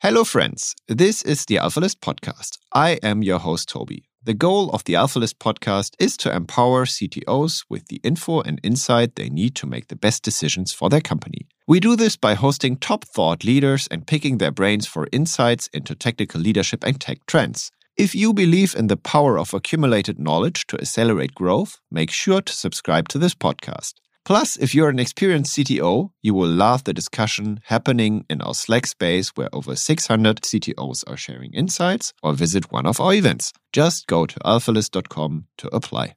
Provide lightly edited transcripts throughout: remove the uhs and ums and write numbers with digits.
Hello, friends. This is the AlphaList podcast. I am your host, Toby. The goal of the AlphaList podcast is to empower CTOs with the info and insight they need to make the best decisions for their company. We do this by hosting top thought leaders and picking their brains for insights into technical leadership and tech trends. If you believe in the power of accumulated knowledge to accelerate growth, make sure to subscribe to this podcast. Plus, if you're an experienced CTO, you will love the discussion happening in our Slack space where over 600 CTOs are sharing insights, or visit one of our events. Just go to alphalist.com to apply.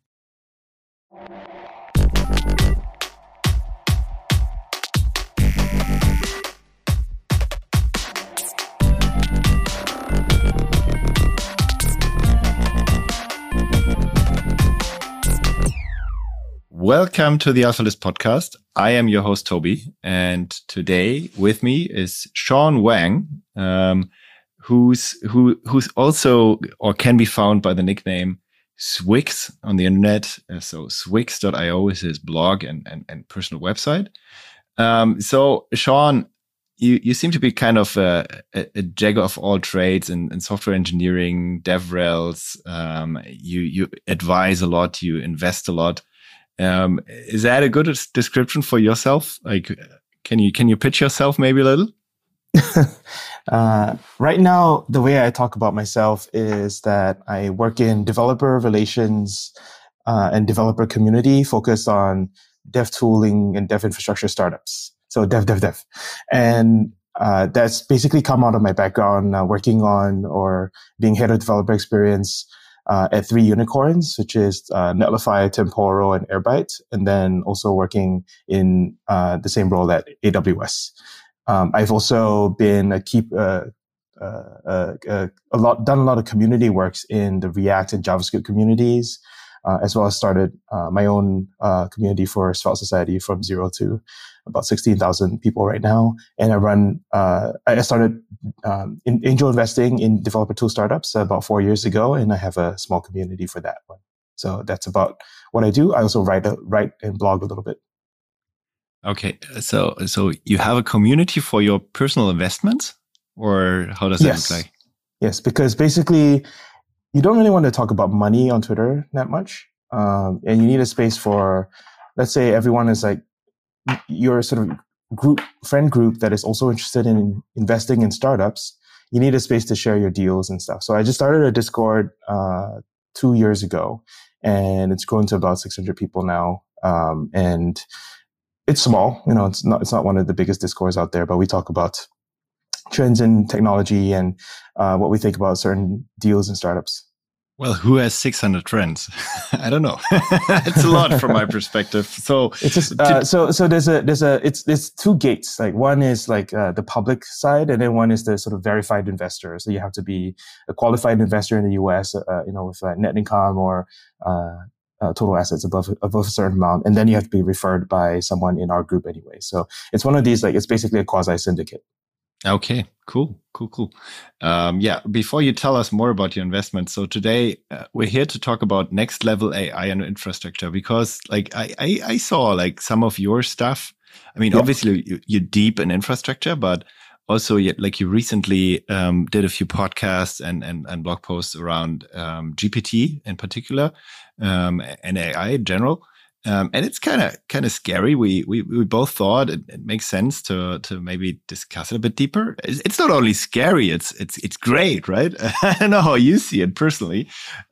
Welcome to the AlphaList podcast. I am your host, Toby, and today with me is Sean Wang, who's also or can be found by the nickname Swix on the internet. So Swix.io is his blog and personal website. So Sean, you seem to be kind of a jack of all trades in software engineering, DevRels. You advise a lot, you invest a lot. Is that a good description for yourself? Like, can you pitch yourself maybe a little? Right now, the way I talk about myself is that I work in developer relations and developer community focused on dev tooling and dev infrastructure startups. So dev. And that's basically come out of my background working on or being head of developer experience at 3 unicorns, which is Netlify, Temporal, and Airbyte, and then also working in the same role at AWS. I've also been done a lot of community works in the React and JavaScript communities, as well as started my own community for Svelte Society from 0 to about 16,000 people right now. And I started in angel investing in developer tool startups about 4 years ago, and I have a small community for that one. So that's about what I do. I also write and blog a little bit. Okay, so you have a community for your personal investments, or how does that look like? Yes, because basically you don't really want to talk about money on Twitter that much, and you need a space for, let's say, everyone is like your sort of friend group that is also interested in investing in startups. You need a space to share your deals and stuff. So I just started a Discord 2 years ago, and it's grown to about 600 people now. And it's small, it's not one of the biggest Discords out there, but we talk about trends in technology and what we think about certain deals and startups. Well, who has 600 friends? I don't know. It's a lot from my perspective. So it's just, so there's 2 gates. Like one is like the public side, and then one is the sort of verified investor. So you have to be a qualified investor in the US, with net income or total assets above a certain amount, and then you have to be referred by someone in our group anyway. So it's one of these, like, it's basically a quasi syndicate. Okay, cool. Before you tell us more about your investment, so today we're here to talk about next level AI and infrastructure, because like I saw like some of your stuff. I mean, Obviously you're deep in infrastructure, but also you recently did a few podcasts and blog posts around GPT in particular, and AI in general. And it's kind of scary. We both thought it makes sense to maybe discuss it a bit deeper. It's not only scary; it's great, right? I don't know how you see it personally.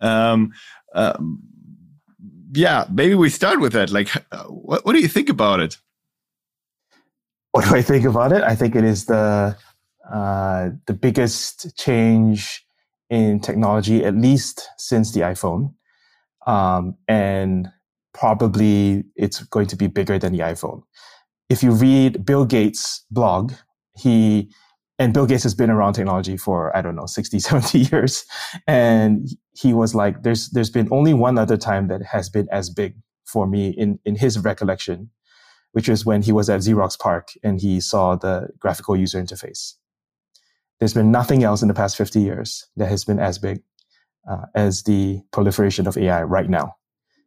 Maybe we start with that. Like, what do you think about it? What do I think about it? I think it is the biggest change in technology, at least since the iPhone, and probably it's going to be bigger than the iPhone. If you read Bill Gates' blog, Bill Gates has been around technology for, 60, 70 years. And he was like, there's been only one other time that has been as big for me in his recollection, which was when he was at Xerox PARC and he saw the graphical user interface. There's been nothing else in the past 50 years that has been as big as the proliferation of AI right now.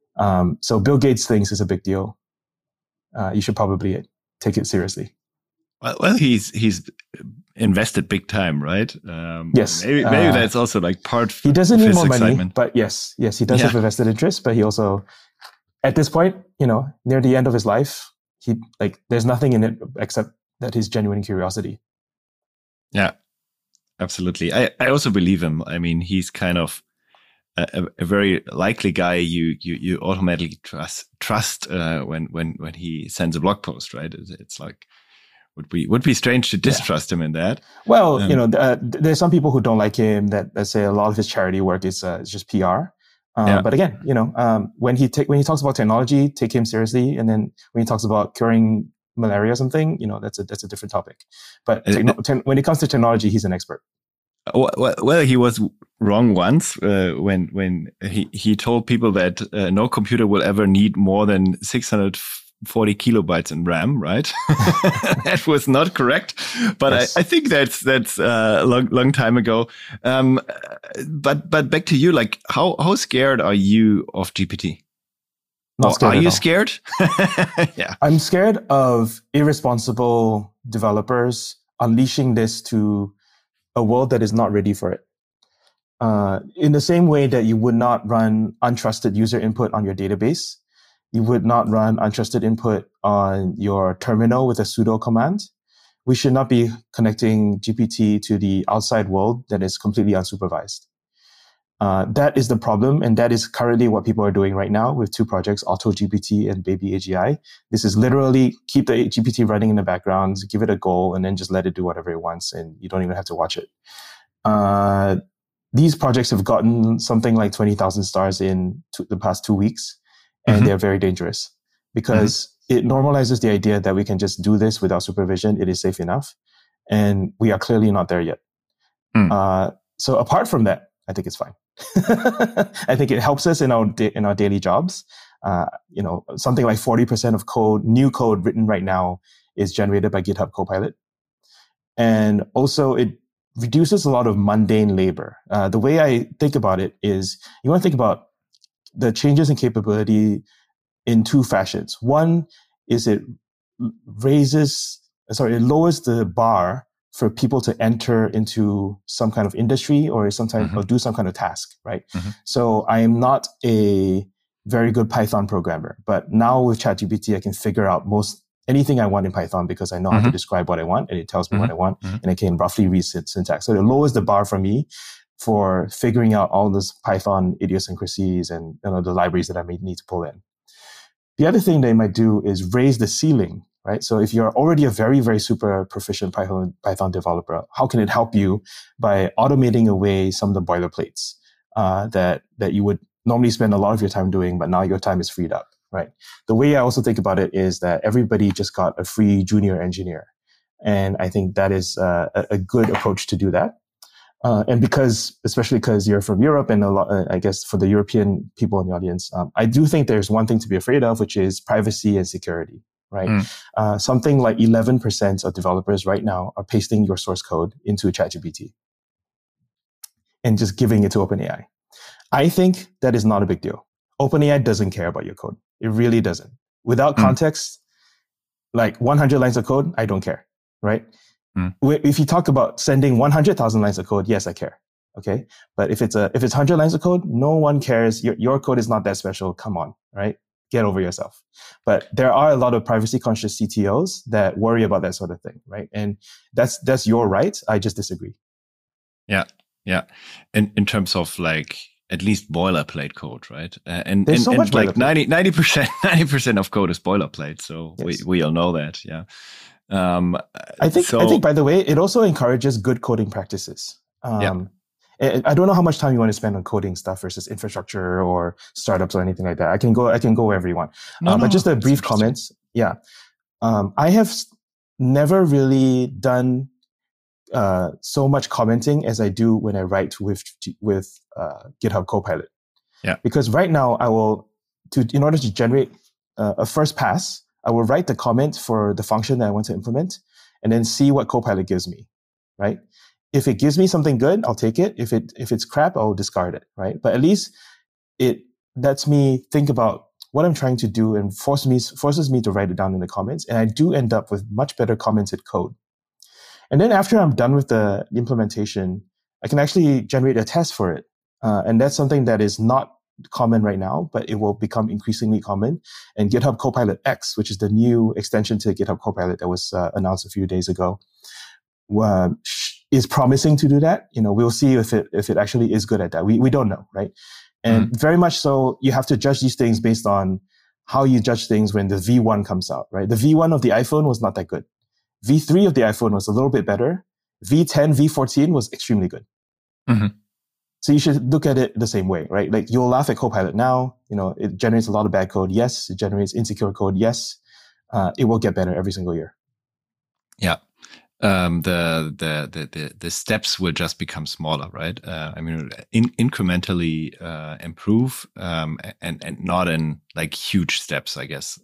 So Bill Gates thinks it's a big deal. You should probably take it seriously. Well, he's invested big time, right? Yes. Maybe that's also like part. He doesn't need more excitement. money, but yes, he does have a vested interest. But he also, at this point, near the end of his life, there's nothing in it except that his genuine curiosity. Yeah, absolutely. I also believe him. I mean, he's kind of a very likely guy you automatically trust when he sends a blog post, right? It's like would be strange to distrust him in that. Well, there's some people who don't like him that say a lot of his charity work is just PR. But again, when he talks about technology, take him seriously, and then when he talks about curing malaria or something, that's a different topic. But when it comes to technology, he's an expert. Well, he was wrong once when he told people that no computer will ever need more than 640 kilobytes in RAM, right? That was not correct, but yes. I think that's a long time ago. But back to you, like how scared are you of GPT? Not scared. Are you scared? Yeah, I'm scared of irresponsible developers unleashing this to a world that is not ready for it. In the same way that you would not run untrusted user input on your database, you would not run untrusted input on your terminal with a sudo command. We should not be connecting GPT to the outside world that is completely unsupervised. That is the problem, and that is currently what people are doing right now with two projects, AutoGPT and Baby AGI. This is literally keep the GPT running in the background, give it a goal, and then just let it do whatever it wants, and you don't even have to watch it. These projects have gotten something like 20,000 stars in the past 2 weeks, and they're very dangerous because it normalizes the idea that we can just do this without supervision. It is safe enough, and we are clearly not there yet. So apart from that, I think it's fine. I think it helps us in our daily jobs. Something like 40% of new code written right now is generated by GitHub Copilot. And also it reduces a lot of mundane labor. The way I think about it is you want to think about the changes in capability in two fashions. One is it lowers the bar for people to enter into some kind of industry or or do some kind of task, right? So I am not a very good Python programmer, but now with ChatGPT, I can figure out anything I want in Python because I know how to describe what I want, and it tells me what I want, and I can roughly read syntax. So it lowers the bar for me for figuring out all those Python idiosyncrasies and the libraries that I may need to pull in. The other thing they might do is raise the ceiling. Right. So if you're already a very, very super proficient Python developer, how can it help you by automating away some of the boilerplates that you would normally spend a lot of your time doing, but now your time is freed up. Right. The way I also think about it is that everybody just got a free junior engineer. And I think that is a good approach to do that. And especially because you're from Europe and I guess for the European people in the audience, I do think there's one thing to be afraid of, which is privacy and security. Right. Something like 11% of developers right now are pasting your source code into ChatGPT and just giving it to OpenAI. I think that is not a big deal. OpenAI doesn't care about your code. It really doesn't. Without context, like 100 lines of code, I don't care. Right. If you talk about sending 100,000 lines of code, yes, I care. Okay. But if it's 100 lines of code, no one cares. Your code is not that special. Come on. Right. Get over yourself. But there are a lot of privacy conscious CTOs that worry about that sort of thing, right? And that's your right. I just disagree. Yeah. In terms of like at least boilerplate code, right? And so much like 90% of code is boilerplate. So yes. we all know that. Yeah. I think by the way, it also encourages good coding practices. I don't know how much time you want to spend on coding stuff versus infrastructure or startups or anything like that. I can go wherever you want. But just a brief comment. Yeah. I have never really done so much commenting as I do when I write with GitHub Copilot. Yeah. Because right now in order to generate a first pass, I will write the comment for the function that I want to implement and then see what Copilot gives me. Right. If it gives me something good, I'll take it. If it's crap, I'll discard it, right? But at least it lets me think about what I'm trying to do and forces me to write it down in the comments. And I do end up with much better commented code. And then after I'm done with the implementation, I can actually generate a test for it. And that's something that is not common right now, but it will become increasingly common. And GitHub Copilot X, which is the new extension to GitHub Copilot that was announced a few days ago, is promising to do that. We'll see if it actually is good at that. We don't know, right? And very much so, you have to judge these things based on how you judge things when the V1 comes out, right? The V1 of the iPhone was not that good. V3 of the iPhone was a little bit better. V10, V14 was extremely good. Mm-hmm. So you should look at it the same way, right? Like, you'll laugh at Copilot now. It generates a lot of bad code. Yes. It generates insecure code. Yes. It will get better every single year. Yeah. The steps will just become smaller, right? Incrementally improve, and not in like huge steps, I guess.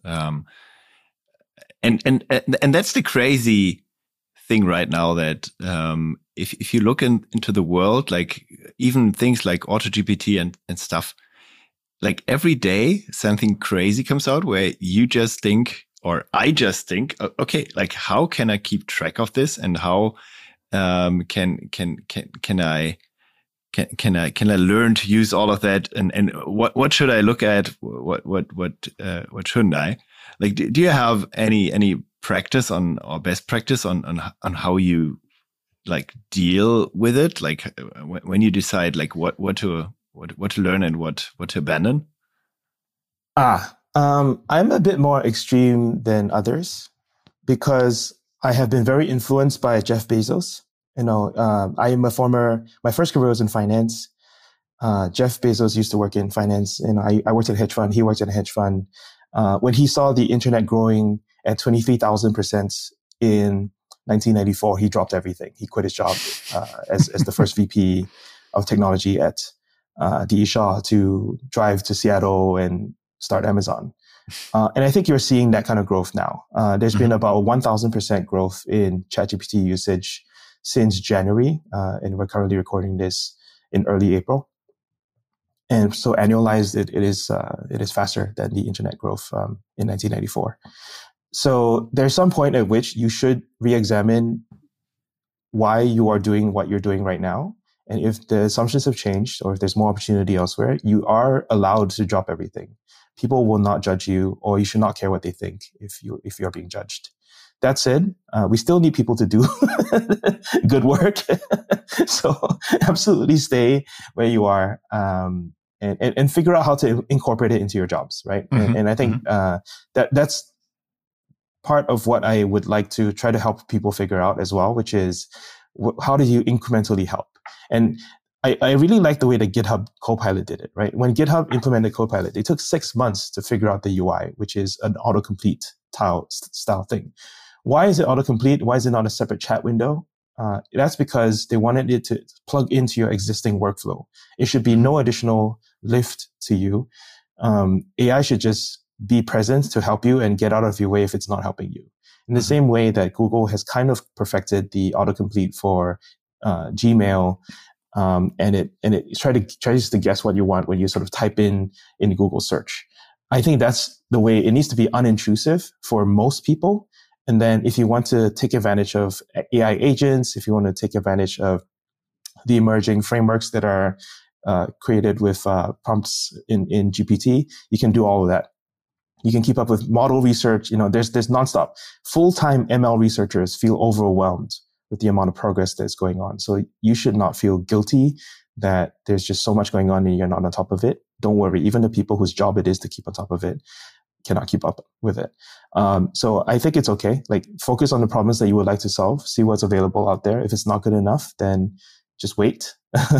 And that's the crazy thing right now, that if you look into the world, like even things like AutoGPT and stuff, like every day something crazy comes out where you just think, or I just think, okay, like how can I keep track of this, and how can I learn to use all of that, and what should I look at, what shouldn't I? Like, do you have any practice or best practice on how you like deal with it, like when you decide like what to learn and what to abandon? I'm a bit more extreme than others because I have been very influenced by Jeff Bezos. I am my first career was in finance. Jeff Bezos used to work in finance. I worked at a hedge fund. He worked at a hedge fund. When he saw the internet growing at 23,000% in 1994, he dropped everything. He quit his job as the first VP of technology at D.E. Shaw to drive to Seattle and start Amazon. And I think you're seeing that kind of growth now. There's been about 1,000% growth in ChatGPT usage since January, and we're currently recording this in early April. And so annualized, it is faster than the internet growth in 1994. So there's some point at which you should re-examine why you are doing what you're doing right now. And if the assumptions have changed, or if there's more opportunity elsewhere, you are allowed to drop everything. People will not judge you, or you should not care what they think if you're being judged. That said, we still need people to do good work. So absolutely stay where you are, and figure out how to incorporate it into your jobs, right? Mm-hmm. And I think that's part of what I would like to try to help people figure out as well, which is how do you incrementally help? And I really like the way that GitHub Copilot did it, right? When GitHub implemented Copilot, they took 6 months to figure out the UI, which is an autocomplete style thing. Why is it autocomplete? Why is it not a separate chat window? That's because they wanted it to plug into your existing workflow. It should be no additional lift to you. AI should just be present to help you and get out of your way if it's not helping you. In the same way that Google has kind of perfected the autocomplete for Gmail, and it tries to guess what you want when you sort of type in Google search. I think that's the way it needs to be, unintrusive for most people. And then if you want to take advantage of AI agents, if you want to take advantage of the emerging frameworks that are created with prompts in GPT, you can do all of that. You can keep up with model research. There's nonstop. Full-time ML researchers feel overwhelmed with the amount of progress that's going on. So you should not feel guilty that there's just so much going on and you're not on top of it. Don't worry. Even the people whose job it is to keep on top of it cannot keep up with it. So I think it's okay. Like, focus on the problems that you would like to solve. See what's available out there. If it's not good enough, then just wait.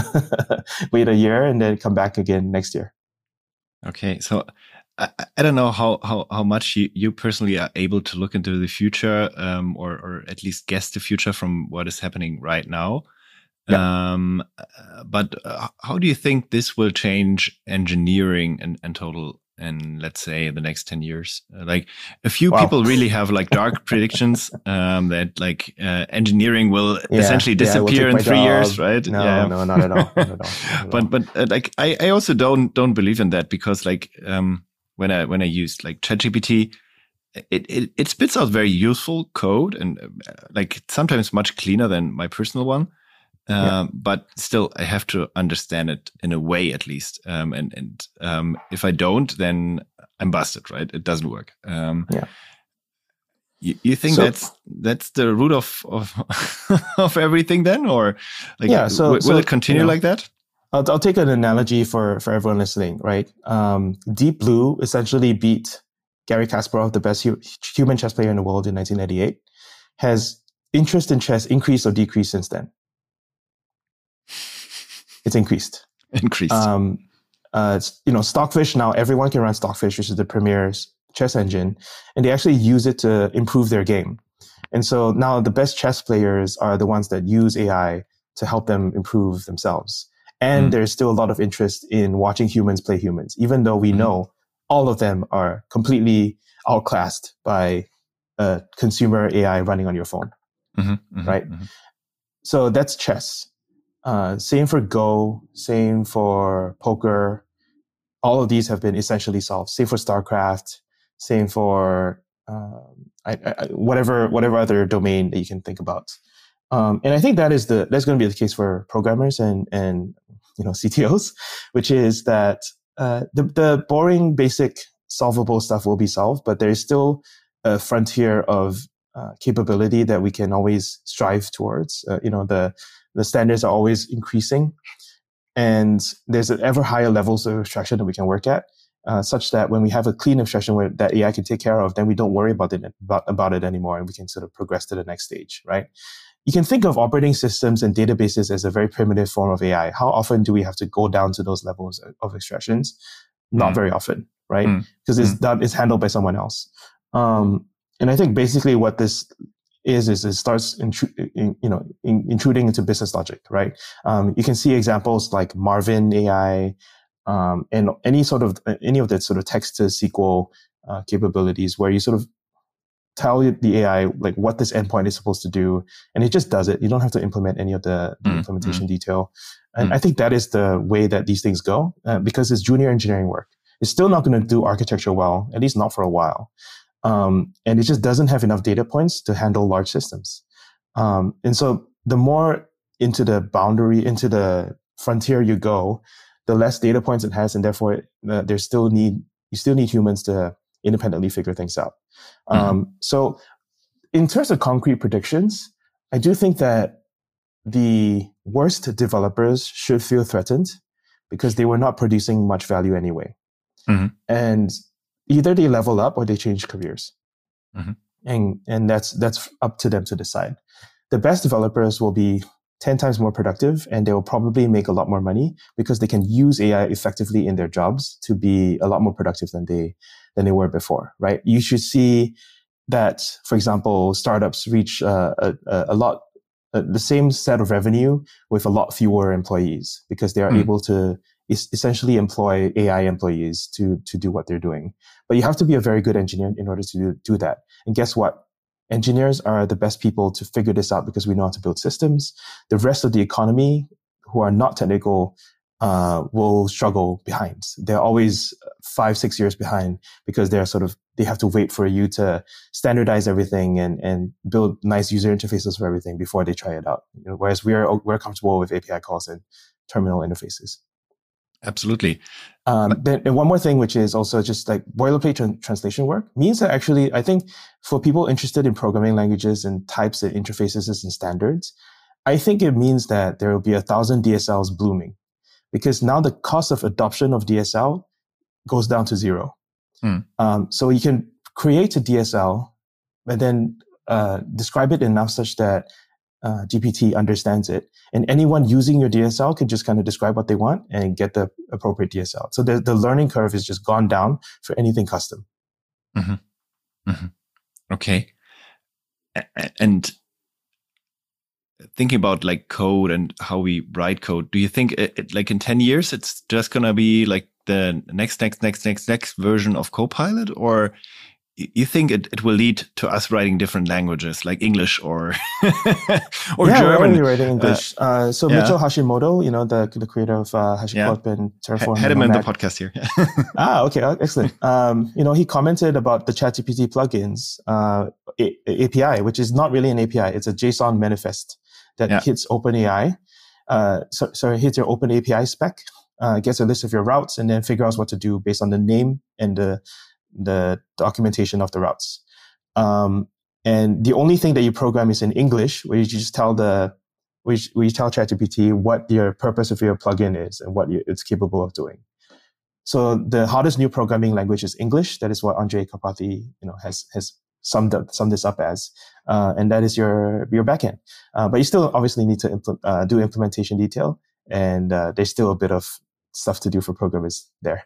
Wait a year and then come back again next year. Okay. So I don't know how much you personally are able to look into the future, or at least guess the future from what is happening right now. Yeah. But how do you think this will change engineering and total in, let's say, the next 10 years? Like, a few people really have like dark predictions that like engineering will essentially disappear in 3 years, right? No, not at all. Not at all. But like I also don't believe in that, because like when I use like ChatGPT, it spits out very useful code and like sometimes much cleaner than my personal one. But still, I have to understand it in a way at least. And if I don't, then I'm busted, right? It doesn't work. You think that's the root of of everything then, or like will it continue like that? I'll take an analogy for everyone listening, right? Deep Blue essentially beat Garry Kasparov, the best human chess player in the world in 1998. Has interest in chess increased or decreased since then? It's increased. Stockfish, now everyone can run Stockfish, which is the premier chess engine, and they actually use it to improve their game. And so now the best chess players are the ones that use AI to help them improve themselves. And there's still a lot of interest in watching humans play humans, even though we know all of them are completely outclassed by a consumer AI running on your phone, right? So that's chess. Same for Go, same for poker. All of these have been essentially solved. Same for StarCraft, same for whatever other domain that you can think about. And I think that's going to be the case for programmers and CTOs, which is that the boring, basic, solvable stuff will be solved, but there is still a frontier of capability that we can always strive towards. The standards are always increasing, and there's ever higher levels of abstraction that we can work at, such that when we have a clean abstraction where that AI can take care of, then we don't worry about it anymore, and we can sort of progress to the next stage, right? You can think of operating systems and databases as a very primitive form of AI. How often do we have to go down to those levels of abstractions? Not very often, right? Because it's handled by someone else. And I think basically what this is it starts intruding into business logic, right? You can see examples like Marvin AI, and any of the sort of text to SQL capabilities where you sort of tell the AI like what this endpoint is supposed to do, and it just does it. You don't have to implement any of the implementation detail. And I think that is the way that these things go, because it's junior engineering work. It's still not going to do architecture well, at least not for a while. And it just doesn't have enough data points to handle large systems. And so the more into the frontier you go, the less data points it has, and therefore you still need humans to independently figure things out. So in terms of concrete predictions, I do think that the worst developers should feel threatened because they were not producing much value anyway. And either they level up or they change careers. And that's up to them to decide. The best developers will be 10 times more productive, and they will probably make a lot more money because they can use AI effectively in their jobs to be a lot more productive than they were before, right? You should see that, for example, startups reach the same set of revenue with a lot fewer employees because they are able to essentially employ AI employees to do what they're doing. But you have to be a very good engineer in order to do that. And guess what? Engineers are the best people to figure this out because we know how to build systems. The rest of the economy who are not technical will struggle behind. They're always 5-6 years behind because they have to wait for you to standardize everything and build nice user interfaces for everything before they try it out. Whereas we're comfortable with API calls and terminal interfaces. Absolutely. Then and one more thing, which is also just like boilerplate translation work, means that actually, I think for people interested in programming languages and types and interfaces and standards, I think it means that there will be 1,000 DSLs blooming because now the cost of adoption of DSL goes down to 0. So you can create a DSL and then describe it enough such that GPT understands it. And anyone using your DSL can just kind of describe what they want and get the appropriate DSL. So the learning curve is just gone down for anything custom. Okay. And thinking about like code and how we write code, do you think like in 10 years, it's just going to be like the next version of Copilot? Or you think it will lead to us writing different languages like English or or yeah, German? we're already writing English. So Mitchell Hashimoto, the creator of HashiCorp and Terraform. Had him in the podcast here. Okay, excellent. He commented about the ChatGPT plugins API, which is not really an API. It's a JSON manifest that hits OpenAI. So it hits your OpenAPI spec, gets a list of your routes, and then figure out what to do based on the name and the documentation of the routes. And the only thing that you program is in English, where you just tell where you tell ChatGPT what your purpose of your plugin is and what it's capable of doing. So the hardest new programming language is English. That is what Andrej Karpathy, has summed this up as, and that is your backend. But you still obviously need to do implementation detail, and there's still a bit of stuff to do for programmers there.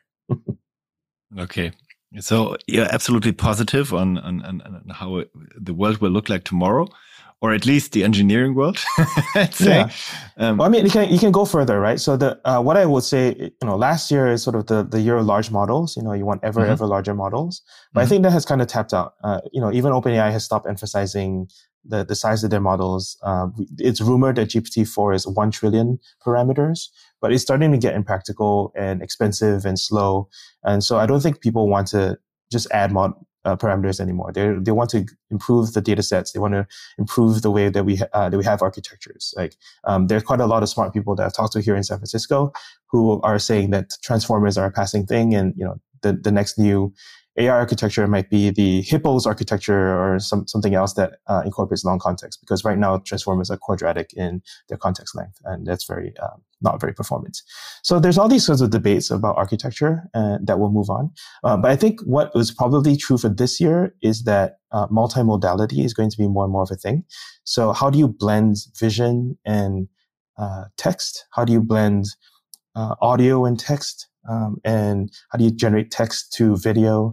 Okay. So you're absolutely positive on how the world will look like tomorrow, or at least the engineering world. I'd say. Yeah. Well, I mean, you can go further, right? So what I would say, last year is sort of the year of large models. You want ever larger models, but I think that has kind of tapped out. Even OpenAI has stopped emphasizing the size of their models. It's rumored that GPT-4 is 1 trillion parameters, but it's starting to get impractical and expensive and slow. And so I don't think people want to just add parameters anymore. They want to improve the data sets. They want to improve the way that we have architectures. Like there's quite a lot of smart people that I've talked to here in San Francisco who are saying that transformers are a passing thing, and the next new AI architecture might be the Hippos architecture or something else that incorporates long context, because right now transformers are quadratic in their context length, and that's not very performant. So there's all these sorts of debates about architecture that will move on. But I think what was probably true for this year is that multimodality is going to be more and more of a thing. So how do you blend vision and text? How do you blend audio and text? And how do you generate text to video?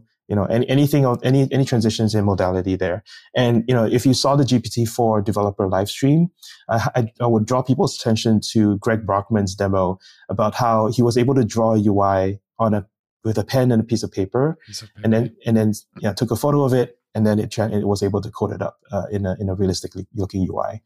Any transitions in modality there. And, if you saw the GPT-4 developer live stream, I would draw people's attention to Greg Brockman's demo about how he was able to draw a UI with a pen and a piece of paper. And then took a photo of it, and then it was able to code it up in a realistic looking UI.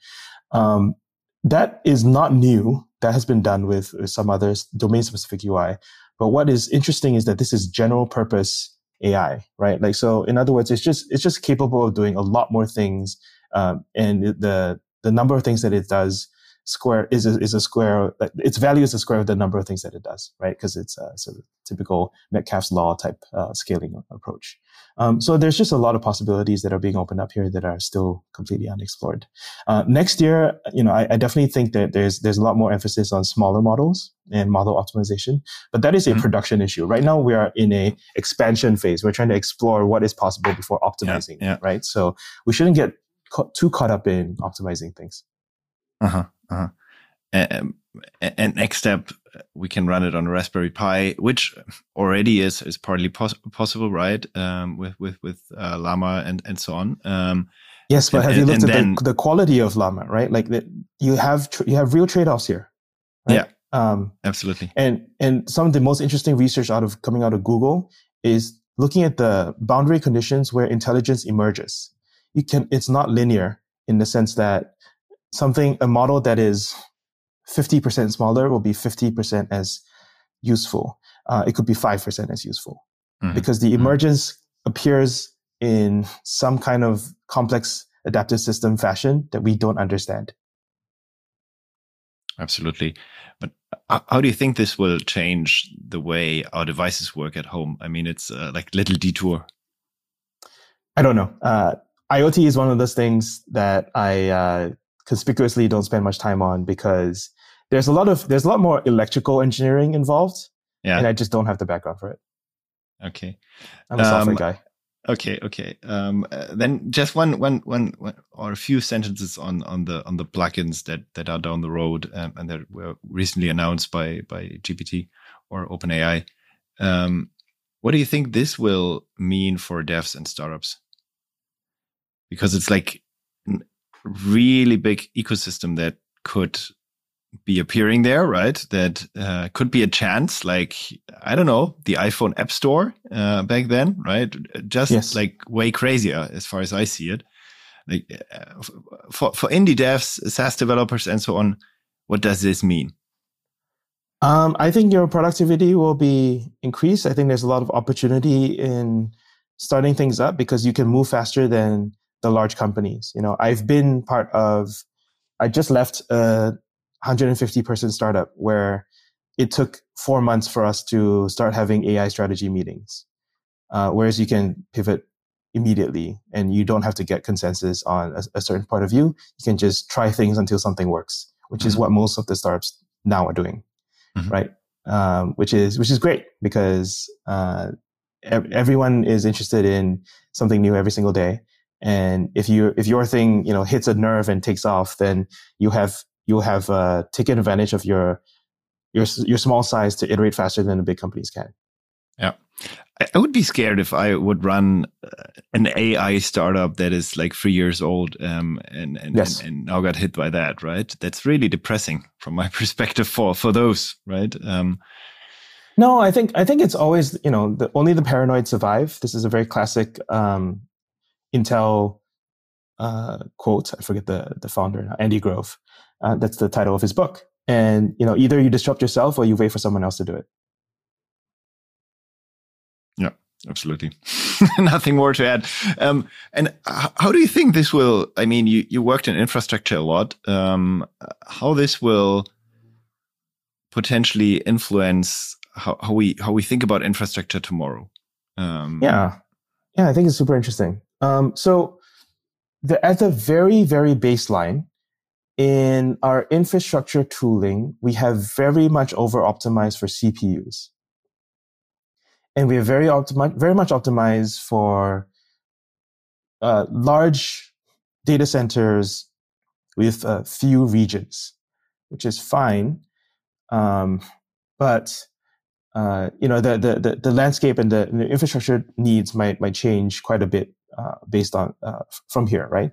That is not new. That has been done with some other domain specific UI. But what is interesting is that this is general purpose AI, right? Like, so in other words, it's just capable of doing a lot more things. And the number of things that it does is a square, its value is a square of the number of things that it does, right? Because it's a sort of typical Metcalfe's law type scaling approach. So there's just a lot of possibilities that are being opened up here that are still completely unexplored. Next year, I definitely think that there's a lot more emphasis on smaller models and model optimization, but that is a production issue. Right now, we are in a expansion phase. We're trying to explore what is possible before optimizing, right? So we shouldn't get too caught up in optimizing things. And next step, we can run it on a Raspberry Pi, which already is partly possible, right? With Llama and so on. Yes, but have you looked at the quality of Llama, right? Like you have real trade-offs here. Right? Yeah, absolutely. And some of the most interesting research coming out of Google is looking at the boundary conditions where intelligence emerges. It's not linear in the sense that a model that is 50% smaller will be 50% as useful. It could be 5% as useful because the emergence appears in some kind of complex adaptive system fashion that we don't understand. Absolutely. But how do you think this will change the way our devices work at home? I mean, it's like little detour. I don't know. IoT is one of those things that I conspicuously don't spend much time on because there's a lot more electrical engineering involved, and I just don't have the background for it. Okay, I'm a software guy. Okay. Then just one or a few sentences on the plugins that are down the road and that were recently announced by GPT or OpenAI. What do you think this will mean for devs and startups? Because it's like a really big ecosystem that could be appearing there, right? That could be a chance, like, I don't know, the iPhone App Store back then, right? Just like way crazier as far as I see it. Like for indie devs, SaaS developers, and so on, what does this mean? I think your productivity will be increased. I think there's a lot of opportunity in starting things up because you can move faster than the large companies. You know, I just left a 150 person startup where it took 4 months for us to start having AI strategy meetings. Whereas you can pivot immediately and you don't have to get consensus on a certain point of view. You can just try things until something works, which is what most of the startups now are doing, right? Which is great because everyone is interested in something new every single day. And if your thing, you know, hits a nerve and takes off, then you'll have taken advantage of your small size to iterate faster than the big companies can. Yeah. I would be scared if I would run an AI startup that is like 3 years old and now got hit by that, right? That's really depressing from my perspective for those, right? No, I think it's always, you know, only the paranoid survive. This is a very classic Intel quote. I forget the founder, Andy Grove. That's the title of his book. And, you know, either you disrupt yourself or you wait for someone else to do it. Yeah, absolutely. Nothing more to add. And how do you think this will, I mean, you worked in infrastructure a lot. How this will potentially influence how we think about infrastructure tomorrow? Yeah, I think it's super interesting. So at the very, very baseline, in our infrastructure tooling, we have very much over-optimized for CPUs. And we are very much optimized for large data centers with few regions, which is fine. But you know, the landscape and the infrastructure needs might change quite a bit based on from here, right?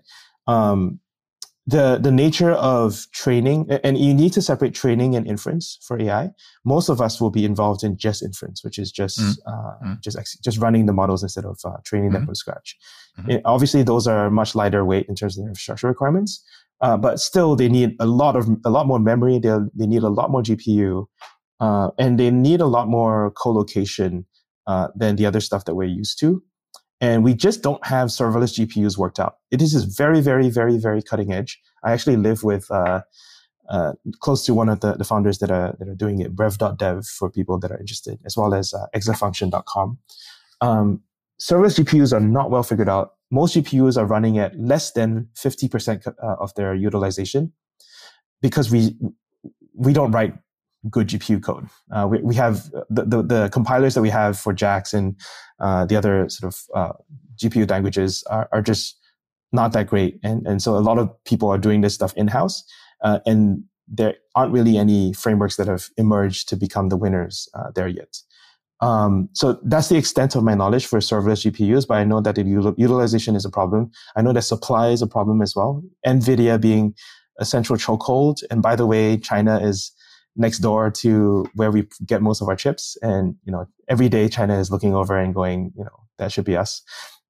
The nature of training, and you need to separate training and inference for AI. Most of us will be involved in just inference, which is just running the models instead of training them from scratch. Obviously, those are much lighter weight in terms of their infrastructure requirements, but still they need a lot more memory. They need a lot more GPU, and they need a lot more co-location than the other stuff that we're used to. And we just don't have serverless GPUs worked out. It is just very, very, very, very cutting edge. I actually live with close to one of the founders that are doing it, brev.dev for people that are interested, as well as exafunction.com. Serverless GPUs are not well figured out. Most GPUs are running at less than 50% of their utilization because we don't write good GPU code. We have the compilers that we have for JAX and the other sort of GPU languages are just not that great. And so a lot of people are doing this stuff in-house, and there aren't really any frameworks that have emerged to become the winners there yet. So that's the extent of my knowledge for serverless GPUs, but I know that the utilization is a problem. I know that supply is a problem as well. NVIDIA being a central chokehold. And by the way, China is next door to where we get most of our chips. And, you know, every day China is looking over and going, you know, that should be us.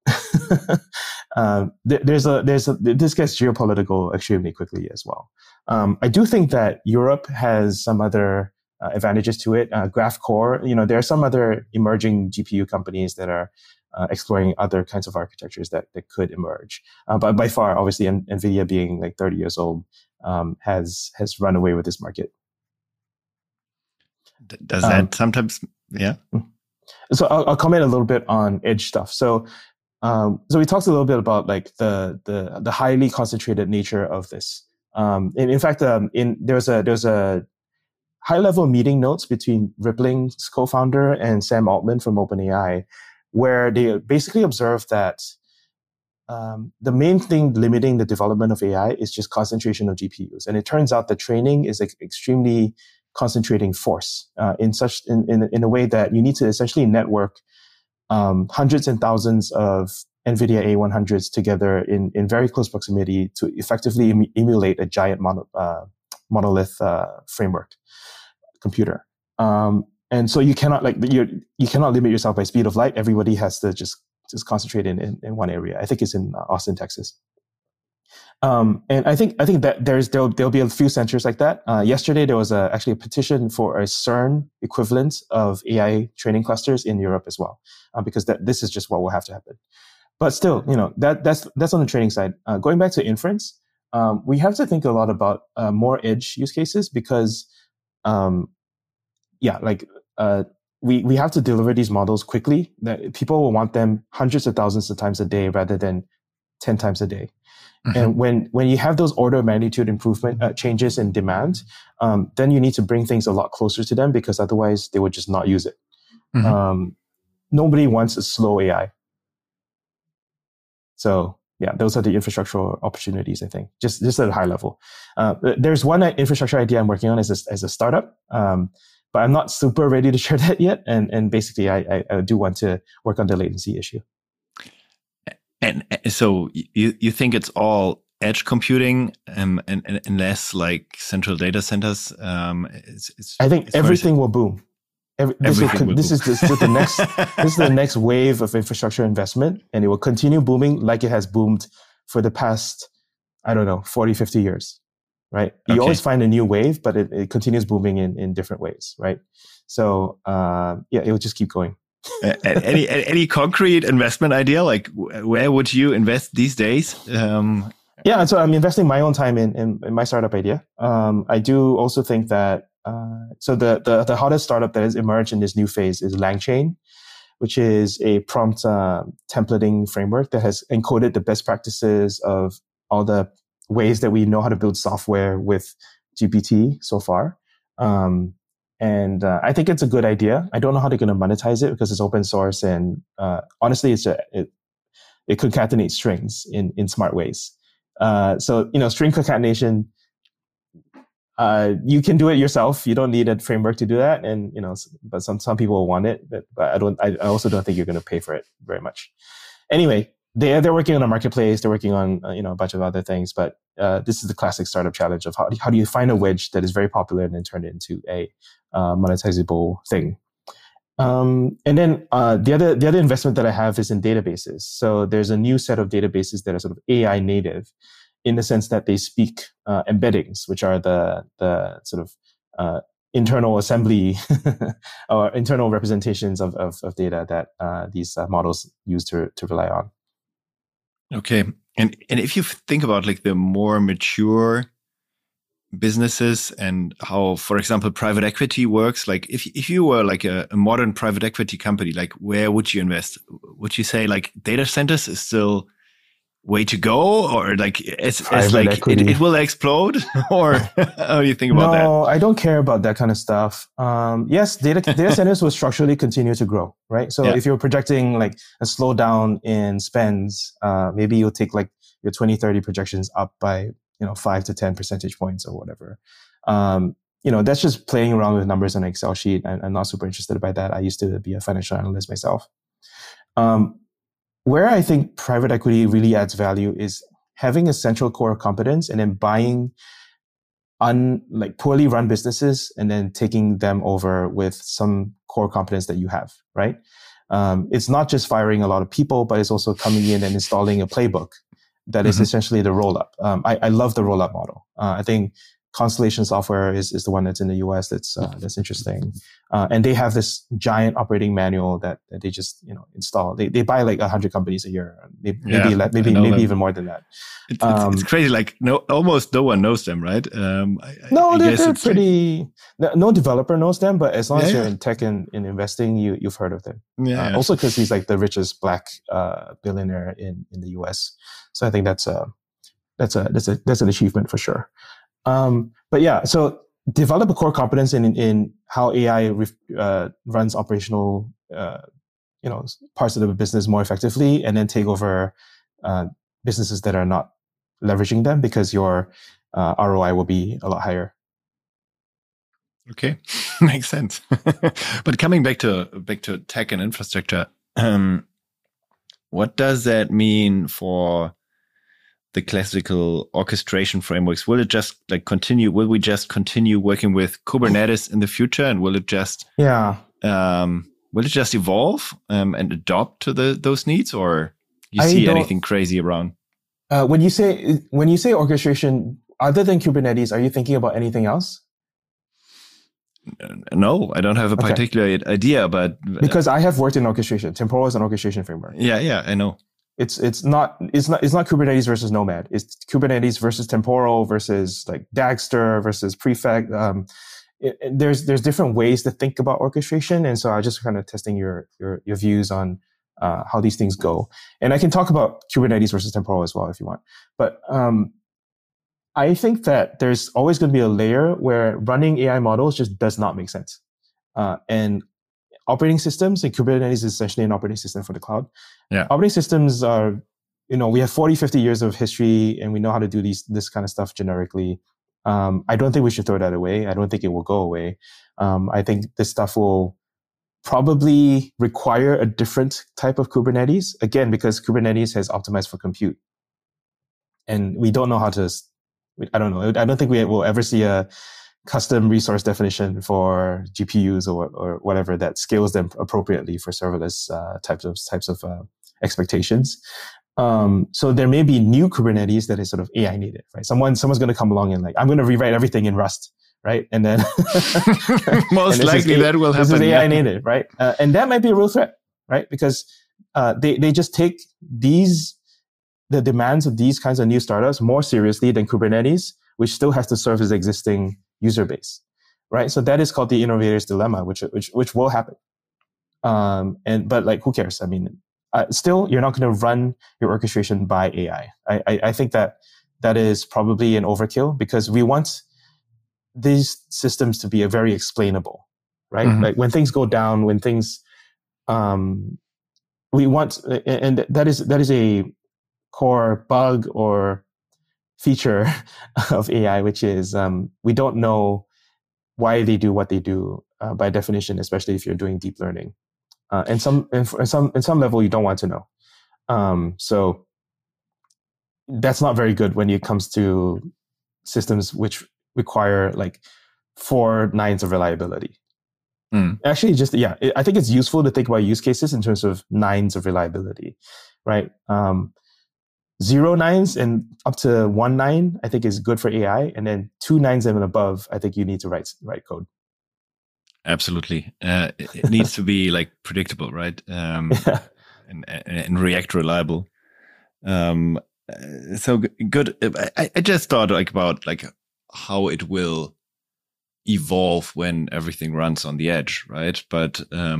This gets geopolitical extremely quickly as well. I do think that Europe has some other advantages to it. GraphCore, you know, there are some other emerging GPU companies that are exploring other kinds of architectures that could emerge. But by far, obviously, NVIDIA being like 30 years old has run away with this market. Does that sometimes, yeah? So I'll comment a little bit on edge stuff. So we talked a little bit about like the highly concentrated nature of this. In fact, there's a high level meeting notes between Rippling's co-founder and Sam Altman from OpenAI, where they basically observed that the main thing limiting the development of AI is just concentration of GPUs, and it turns out that training is an extremely concentrating force in a way that you need to essentially network hundreds and thousands of NVIDIA A100s together in very close proximity to effectively emulate a giant monolith framework computer. And so you cannot you cannot limit yourself by speed of light. Everybody has to just concentrate in one area. I think it's in Austin, Texas. And I think that there'll be a few centers like that. Yesterday there was actually a petition for a CERN equivalent of AI training clusters in Europe as well, because this is just what will have to happen. But still, that's on the training side. Going back to inference, we have to think a lot about more edge use cases because, we have to deliver these models quickly. That people will want them hundreds of thousands of times a day rather than 10 times a day. Mm-hmm. And when you have those order of magnitude improvement changes in demand, then you need to bring things a lot closer to them because otherwise they would just not use it. Mm-hmm. Nobody wants a slow AI. So yeah, those are the infrastructural opportunities, I think, just at a high level. There's one infrastructure idea I'm working on as a startup, but I'm not super ready to share that yet. And basically, I do want to work on the latency issue. And so you think it's all edge computing and less like central data centers? I think everything will boom. This is the next wave of infrastructure investment, and it will continue booming like it has boomed for the past, 40, 50 years, right? You always find a new wave, but it continues booming in different ways, right? So, it will just keep going. Any concrete investment idea? Like where would you invest these days? Yeah, so I'm investing my own time in my startup idea. I do also think that so the hottest startup that has emerged in this new phase is LangChain, which is a prompt templating framework that has encoded the best practices of all the ways that we know how to build software with GPT so far. And I think it's a good idea. I don't know how they're going to monetize it because it's open source, and honestly, it concatenates strings in smart ways. So string concatenation, you can do it yourself. You don't need a framework to do that, and but some people want it, but I also don't think you're going to pay for it very much. Anyway, they're working on a marketplace. They're working on a bunch of other things, but this is the classic startup challenge of how do you find a wedge that is very popular and then turn it into a monetizable thing. And then the other investment that I have is in databases. So there's a new set of databases that are sort of AI native, in the sense that they speak embeddings, which are the sort of internal assembly or internal representations of data that these models use to rely on. Okay. And if you think about like the more mature businesses and how, for example, private equity works, like if you were like a modern private equity company, like where would you invest? Would you say like data centers is still way to go, or like it's like it will explode, or how do you think about that? No, I don't care about that kind of stuff. Yes, data centers will structurally continue to grow, right? So if you're projecting like a slowdown in spends, maybe you'll take like your 2030 projections up by 5 to 10 percentage points or whatever. That's just playing around with numbers on an Excel sheet. I'm not super interested by that. I used to be a financial analyst myself. Where I think private equity really adds value is having a central core competence and then buying poorly run businesses and then taking them over with some core competence that you have, right? It's not just firing a lot of people, but it's also coming in and installing a playbook that is essentially the roll-up. I love the roll-up model. I think Constellation Software is the one that's in the US that's interesting. And they have this giant operating manual that they just install. They buy like 100 companies a year, maybe even more than that. It's crazy. Like almost no one knows them, right? They're pretty. No developer knows them, but as long as you're in tech and in investing, you've heard of them. Also because he's like the richest black billionaire in the US. So I think that's an achievement for sure. But yeah, so develop a core competence in how AI runs operational, parts of the business more effectively, and then take over businesses that are not leveraging them, because your ROI will be a lot higher. Okay, makes sense. But coming back to tech and infrastructure, what does that mean for the classical orchestration frameworks? Will it just continue? Will we just continue working with Kubernetes in the future, and will it just evolve and adopt to those needs, or you see anything crazy around? When you say orchestration, other than Kubernetes, are you thinking about anything else? No, I don't have a particular idea, but because I have worked in orchestration. Temporal is an orchestration framework. Yeah, I know. It's not Kubernetes versus Nomad. It's Kubernetes versus Temporal versus like Dagster versus Prefect. There's different ways to think about orchestration, and so I'm just kind of testing your views on how these things go. And I can talk about Kubernetes versus Temporal as well if you want. But I think that there's always going to be a layer where running AI models just does not make sense. And operating systems, and Kubernetes is essentially an operating system for the cloud. Yeah. Operating systems are, we have 40, 50 years of history, and we know how to do this kind of stuff generically. I don't think we should throw that away. I don't think it will go away. I think this stuff will probably require a different type of Kubernetes, again, because Kubernetes has optimized for compute. And we don't know how to, I don't know. I don't think we will ever see a custom resource definition for GPUs or whatever that scales them appropriately for serverless types of expectations. So there may be new Kubernetes that is sort of AI native, right? Someone's going to come along and I'm going to rewrite everything in Rust, right? And then most likely that will happen. This is AI native, right? And that might be a real threat, right? Because they just take the demands of these kinds of new startups more seriously than Kubernetes, which still has to serve its existing user base, right? So that is called the innovator's dilemma, which will happen. But who cares? I mean, still, you're not going to run your orchestration by AI. I think that is probably an overkill, because we want these systems to be very explainable, right? Mm-hmm. Like when things go down, when things, we want, and that is a core bug or feature of AI, which is we don't know why they do what they do by definition, especially if you're doing deep learning. And some level you don't want to know. So that's not very good when it comes to systems which require 4 nines of reliability. Actually, I think it's useful to think about use cases in terms of nines of reliability, right? 0 nines and up to 1 9, I think is good for AI. And then 2 nines and above, I think you need to write code. Absolutely. It needs to be predictable, right? And React reliable. So good. I just thought about how it will evolve when everything runs on the edge, right? But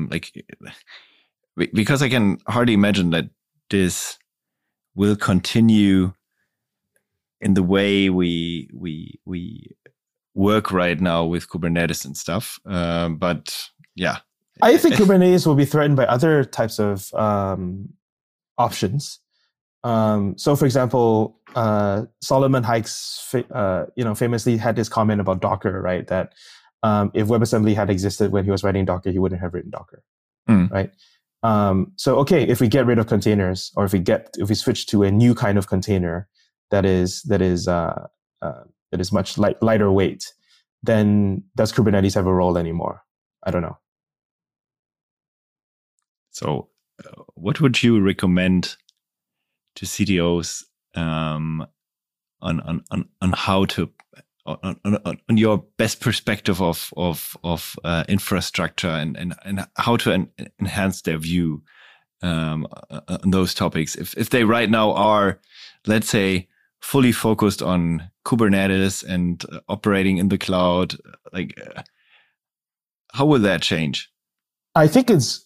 because I can hardly imagine that this will continue in the way we work right now with Kubernetes and stuff. But yeah, I think Kubernetes will be threatened by other types of options. So, for example, Solomon Hykes, famously had this comment about Docker, right? That if WebAssembly had existed when he was writing Docker, he wouldn't have written Docker, right? So, okay, if we get rid of containers, or if we switch to a new kind of container that is much lighter weight, then does Kubernetes have a role anymore? I don't know. So, what would you recommend to CTOs on how to on your best perspective of infrastructure and how to enhance their view on those topics? If they right now are, let's say, fully focused on Kubernetes and operating in the cloud, how will that change? I think it's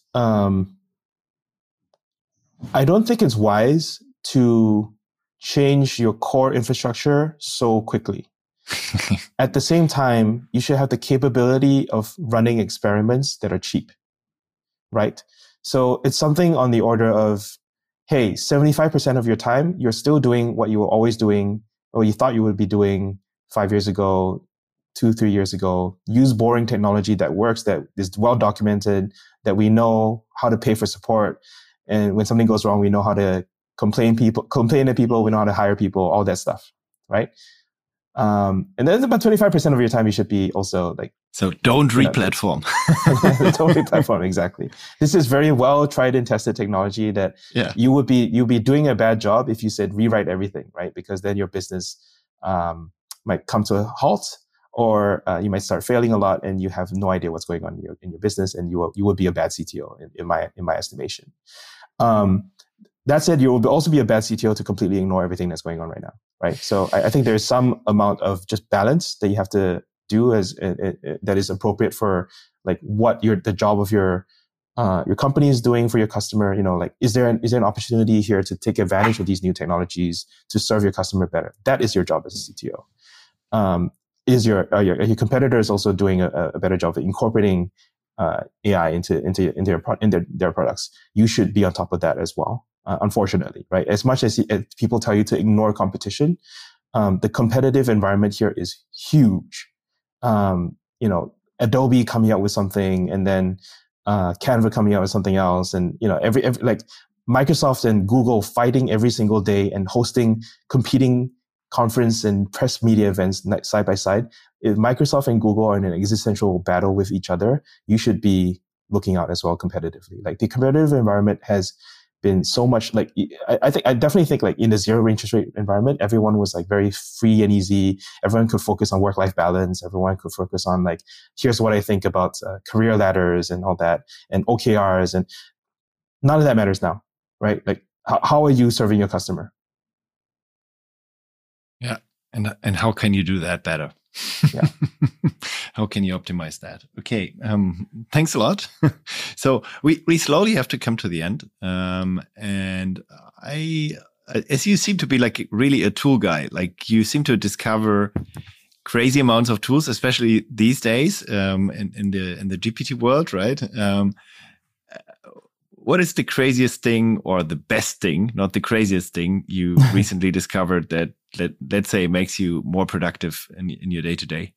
I don't think it's wise to change your core infrastructure so quickly. At the same time, you should have the capability of running experiments that are cheap, right? So it's something on the order of, hey, 75% of your time, you're still doing what you were always doing, or you thought you would be doing 5 years ago, 2-3 years ago. Use boring technology that works, that is well documented, that we know how to pay for support. And when something goes wrong, we know how to complain to people, we know how to hire people, all that stuff, right? And then about 25% of your time you should be also like. So don't re-platform. Don't re-platform, exactly. This is very well tried and tested technology that you'll be doing a bad job if you said rewrite everything, right? Because then your business might come to a halt, or you might start failing a lot, and you have no idea what's going on in your business, and you will be a bad CTO in my estimation. That said, you will also be a bad CTO to completely ignore everything that's going on right now, right? So I think there's some amount of just balance that you have to do that is appropriate for like what the job of your company is doing for your customer. You know, like is there an opportunity here to take advantage of these new technologies to serve your customer better? That is your job as a CTO. Is your competitor is also doing a better job of incorporating AI into their products? You should be on top of that as well. Unfortunately, right? As much as people tell you to ignore competition, the competitive environment here is huge. You know, Adobe coming out with something, and then Canva coming out with something else, and you know, every like Microsoft and Google fighting every single day and hosting competing conference and press media events side by side. If Microsoft and Google are in an existential battle with each other, you should be looking out as well competitively. Like the competitive environment has been so much like, I definitely think like in the zero interest rate environment, everyone was like very free and easy. Everyone could focus on work-life balance. Everyone could focus on like, here's what I think about career ladders and all that, and OKRs, and none of that matters now, right? Like how are you serving your customer? Yeah. And how can you do that better? Yeah. How can you optimize that? Okay. Thanks a lot. So we slowly have to come to the end. And as you seem to be like really a tool guy, like you seem to discover crazy amounts of tools, especially these days, in the GPT world, right? What is the craziest thing or the best thing, not the craziest thing, you recently discovered that let's say makes you more productive in your day to day?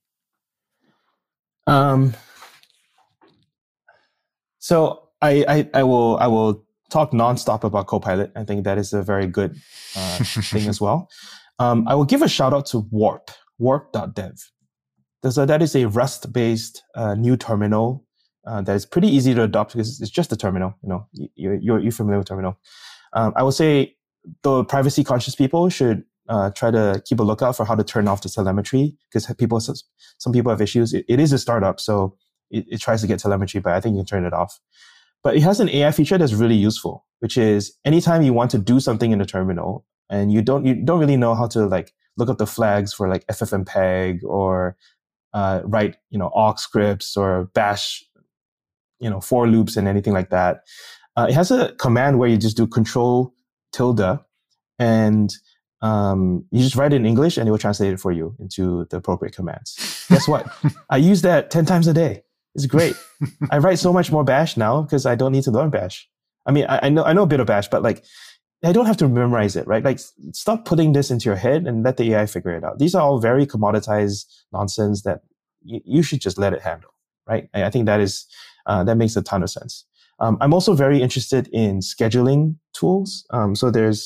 So I will talk nonstop about Copilot. I think that is a very good thing as well. I will give a shout out to warp.dev. That is a Rust-based new terminal that is pretty easy to adopt because it's just a terminal. You know, you're familiar with terminal. I would say the privacy conscious people should try to keep a lookout for how to turn off the telemetry, because some people have issues. It is a startup, so it tries to get telemetry, but I think you can turn it off. But it has an AI feature that's really useful, which is anytime you want to do something in the terminal and you don't really know how to like look up the flags for like FFmpeg or write, you know, awk scripts or bash, you know, for loops and anything like that. It has a command where you just do Control tilde and you just write it in English and it will translate it for you into the appropriate commands. Guess what? I use that 10 times a day. It's great. I write so much more Bash now because I don't need to learn Bash. I mean, I know a bit of Bash, but like, I don't have to memorize it, right? Like, stop putting this into your head and let the AI figure it out. These are all very commoditized nonsense that you should just let it handle, right? I think that is, that makes a ton of sense. I'm also very interested in scheduling tools. So there's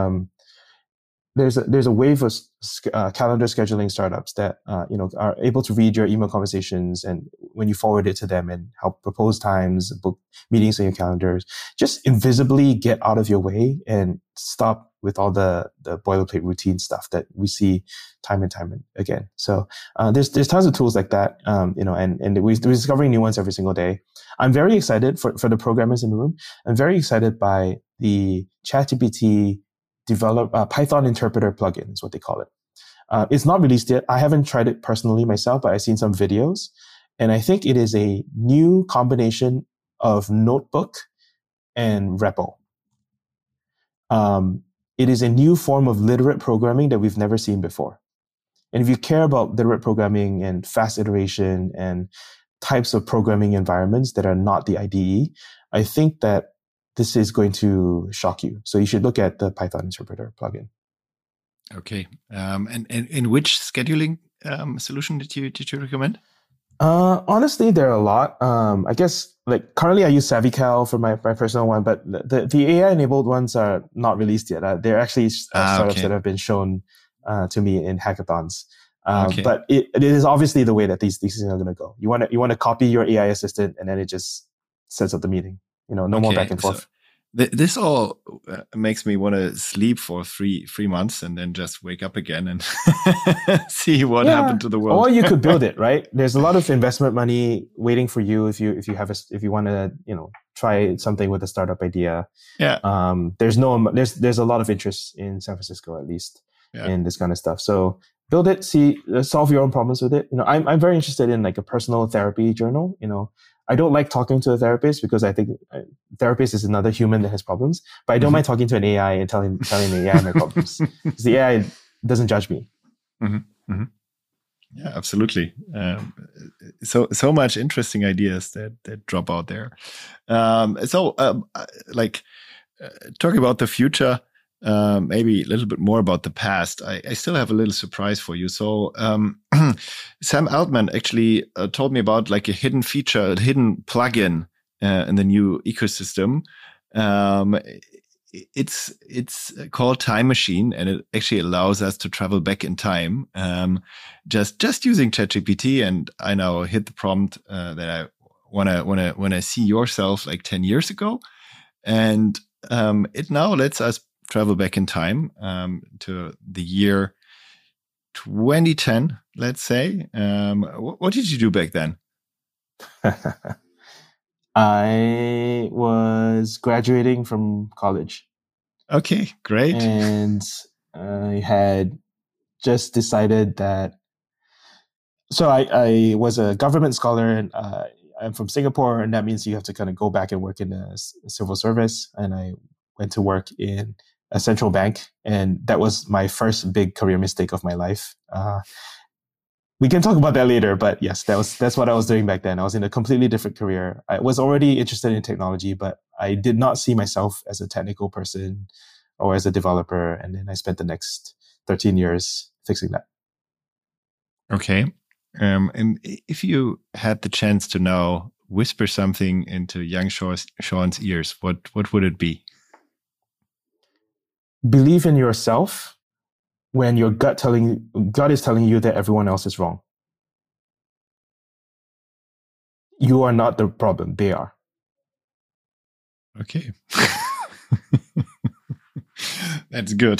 a wave of calendar scheduling startups that are able to read your email conversations, and when you forward it to them and help propose times, book meetings on your calendars, just invisibly get out of your way and stop with all the boilerplate routine stuff that we see time and time again. So there's tons of tools like that, and we're discovering new ones every single day. I'm very excited for the programmers in the room. I'm very excited by the ChatGPT Python interpreter plugin is what they call it. It's not released yet. I haven't tried it personally myself, but I've seen some videos, and I think it is a new combination of notebook and REPL. It is a new form of literate programming that we've never seen before. And if you care about literate programming and fast iteration and types of programming environments that are not the IDE, I think that this is going to shock you. So you should look at the Python interpreter plugin. Okay. And in which scheduling solution did you recommend? Honestly, there are a lot. I guess like currently I use SavvyCal for my personal one, but the AI enabled ones are not released yet. They're actually startups that have been shown to me in hackathons. But it is obviously the way that these things are going to go. You want to copy your AI assistant, and then it just sets up the meeting. No more back and forth. So this all makes me want to sleep for three months and then just wake up again and see what happened to the world. Or you could build it, right? There's a lot of investment money waiting for you if you want to try something with a startup idea. Yeah. There's a lot of interest in San Francisco, at least, in this kind of stuff. So build it, solve your own problems with it. I'm very interested in like a personal therapy journal. I don't like talking to a therapist because I think a therapist is another human that has problems. But I don't mind talking to an AI and telling the AI my problems because the AI doesn't judge me. Mm-hmm. Mm-hmm. Yeah, absolutely. So much interesting ideas that drop out there. Talking about the future. Maybe a little bit more about the past. I still have a little surprise for you. So Sam Altman actually told me about like a hidden feature, a hidden plugin in the new ecosystem. It's called Time Machine, and it actually allows us to travel back in time just using ChatGPT. And I now hit the prompt that I wanna see yourself like 10 years ago, and it now lets us travel back in time to the year 2010, let's say. What did you do back then? I was graduating from college. Okay, great. And I had just decided that. So I was a government scholar, and I'm from Singapore, and that means you have to kind of go back and work in the civil service. And I went to work in a central bank, and that was my first big career mistake of my life. We can talk about that later, but yes, that's what I was doing back then. I was in a completely different career. I was already interested in technology, but I did not see myself as a technical person or as a developer. And then I spent the next 13 years fixing that. Okay. And if you had the chance to now whisper something into young Sean's ears, what would it be? Believe in yourself when your gut is telling you that everyone else is wrong. You are not the problem. They are. Okay. That's good.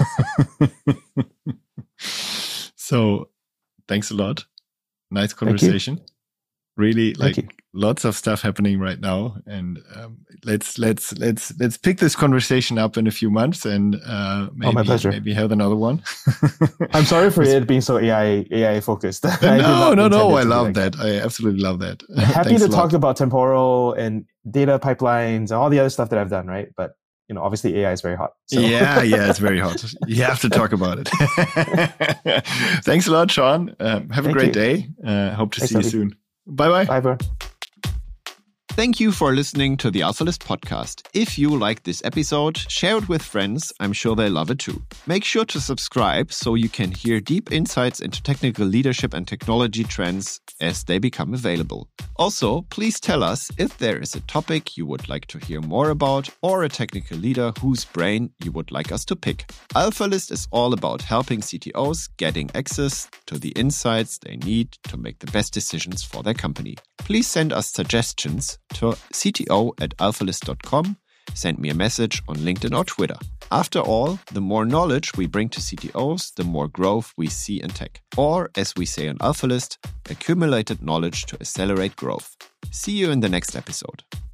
So thanks a lot. Nice conversation. Really lots of stuff happening right now, and let's pick this conversation up in a few months, and my pleasure. Maybe have another one. I'm sorry for it being so AI focused. No. I love that. I absolutely love that. Happy to talk about temporal and data pipelines and all the other stuff that I've done, right? But obviously AI is very hot. So. Yeah, it's very hot. You have to talk about it. Thanks a lot, Sean. Have a great day. Hope to see you soon. Bye-bye. Bye, bro. Thank you for listening to the AlphaList podcast. If you like this episode, share it with friends. I'm sure they love it too. Make sure to subscribe so you can hear deep insights into technical leadership and technology trends as they become available. Also, please tell us if there is a topic you would like to hear more about or a technical leader whose brain you would like us to pick. AlphaList is all about helping CTOs getting access to the insights they need to make the best decisions for their company. Please send us suggestions to cto@alphalist.com. Send me a message on LinkedIn or Twitter. After all, the more knowledge we bring to CTOs, the more growth we see in tech. Or, as we say on AlphaList, accumulated knowledge to accelerate growth. See you in the next episode.